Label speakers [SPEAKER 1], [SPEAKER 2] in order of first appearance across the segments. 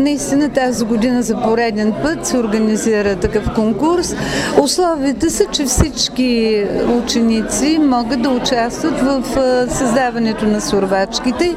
[SPEAKER 1] Наистина тази година за пореден път се организира такъв конкурс. Условията са, че всички ученици могат да участват в създаването на сурвачките,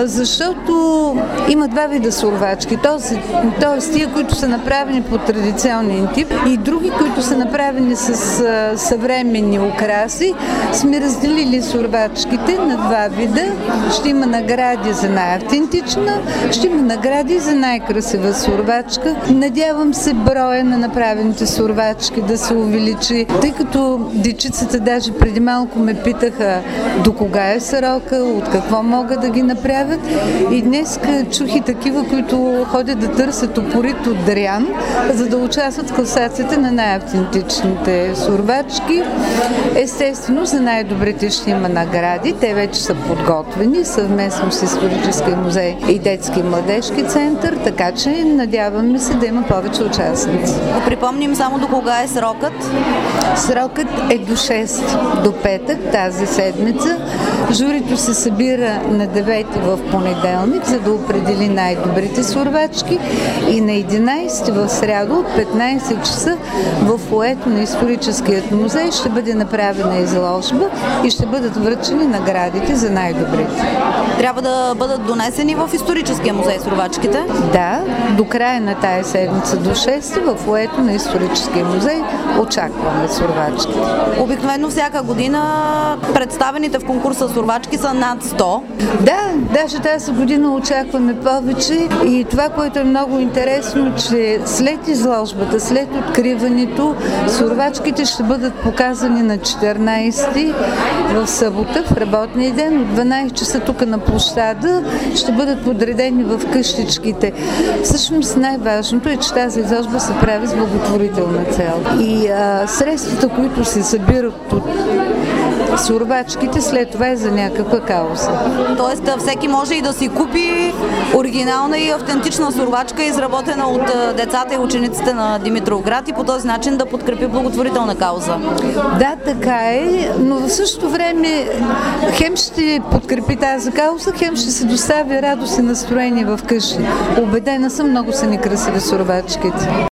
[SPEAKER 1] защото има два вида сурвачки. Т.е. тия, които са направени по традиционен тип и други, които са направени с съвременни украси. Сме разделили сурвачките на два вида. Ще има награди за най-автентична, ще има награди за най-красива сурвачка. Надявам се броя на направените сурвачки да се увеличи, тъй като дечицата даже преди малко ме питаха до кога е срока, от какво могат да ги направят. И днес чух и такива, които ходят да търсят опорит от Дриан, за да участват в класацията на най-автентичните сурвачки. Естествено, за най-добрите ще има награди. Те вече са подготвени съвместно с Историческия музей и Детски и младежки център, така че надяваме се да има повече участници.
[SPEAKER 2] Да припомним само до кога е срокът?
[SPEAKER 1] Срокът е до 6, до петък тази седмица. Журито се събира на 9 в понеделник, за да определи най-добрите сурвачки и на 11 в сряда от 15 часа в фоайето на Историческият музей ще бъде направена изложба и ще бъдат връчени наградите за най-добрите.
[SPEAKER 2] Трябва да бъдат донесени в Историческия музей сурвачките?
[SPEAKER 1] Да, до края на тая седмица до 6 в фоайето на Историческия музей очакваме сурвачките.
[SPEAKER 2] Обикновено всяка година представените в конкурса сурвачки са над 100.
[SPEAKER 1] Да, даже тази година очакваме повече и това, което е много интересно, че след изложбата, след откриването, сурвачките ще бъдат показани на 14 в събота, в работния ден, от 12 часа тук на площада, ще бъдат подредени в къщичките. Всъщност най-важното е, че тази изложба се прави с благотворителна цел. И средствата, които се събират от сурвачките, след това е за някаква кауза.
[SPEAKER 2] Тоест всеки може и да си купи оригинална и автентична сурвачка, изработена от децата и учениците на Димитровград и по този начин да подкрепи благотворителна кауза.
[SPEAKER 1] Да, така е, но в същото време хем ще подкрепи тази кауза, хем ще се достави радост и настроение в къщи. Убедена съм, много са ни красиви сурвачките.